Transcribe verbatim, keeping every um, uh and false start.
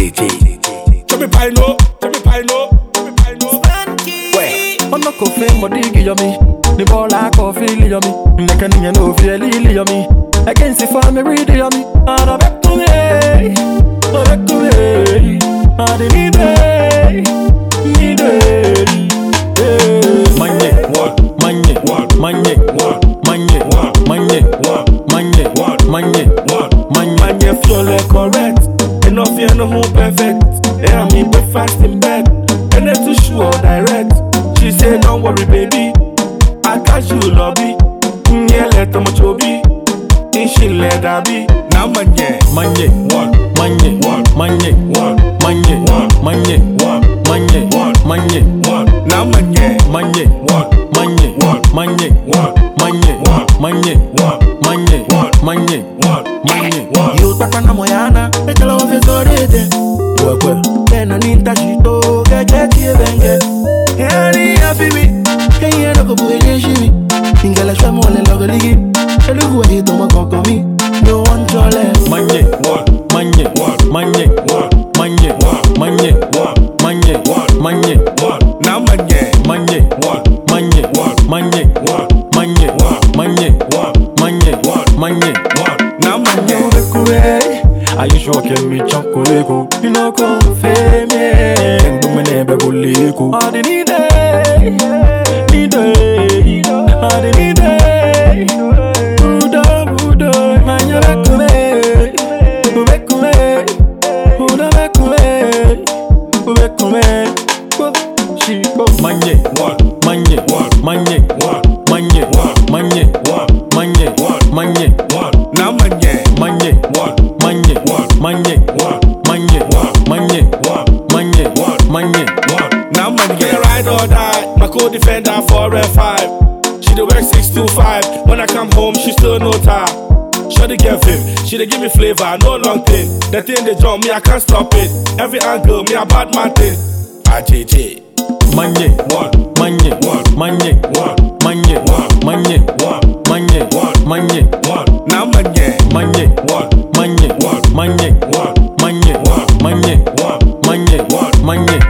J J. Chubby pie no, chubby pie no, chubby pie no. Where? I'm not coughing, but dig yummy. The ball like coffee yummy. The can you know feel yummy. I can see for me read yummy. And I'm back to me, I'm back to me. I need it, need it. Manye, What? manye, What? manye, What? manye, What? manye, What? manye, What? manye, What? manye. Man, you feel like correct. Enough, you know who perfect. Yeah, me breakfast in bed. And then to show direct. She say, don't worry, baby. I got you, lobby. Yeah, let them chobi. And she let that be. Now, man, yeah. Manye, What? manye, What? manye, What? manye, What? manye, What? manye, What? manye, What? Now, man, yeah. manye, What? manye, What? manye, What? manye, What? manye, What? manye, What? manye, What? manye. What? You tapa na moyana, ete lo ve sorete. Work, Tena nita shito, keje tievenge. Heri afiwi, keye no ko buye shimi. Ingala shwa mole logo ligi. Elu kuwa hito makokomi. No one chole. manye, What? manye, What? manye, What? manye, What? manye, What? manye, What? manye, What? Now, man, yeah. manye, What? manye, What? manye, What? manye, What? manye, What? manye, What? manye. What? Now, man, yeah. Are you sure can me chocolate? You know, come fame me. Tengo me nebe guliku. I need it, need it, I need it. Buda, Buda, man, you back to me, back to me, Buda, back to me, back to me. She go manye, What? manye, What? manye, What? manye, What? manye, What? manye, What? manye, What? Now, man, yeah. manye. What? Manye, What? manye, What? manye, What? manye, What? manye, What? manye. What? Now, man, yeah. Ride or die. My co-defender four and five. She dey work six to five. When I come home, she still no time. Shawty get him. She dey give me flavor, no long thing. The thing they jump me, I can't stop it. Every angle, me a bad man thing. I J J. Manye, What? manye, What? manye, What? manye, What? manye, What? manye, What? manye, What? Now, man, yeah. manye, What? manye, What? manye, What? manye, What? manye, What? manye, What? manye, What? manye.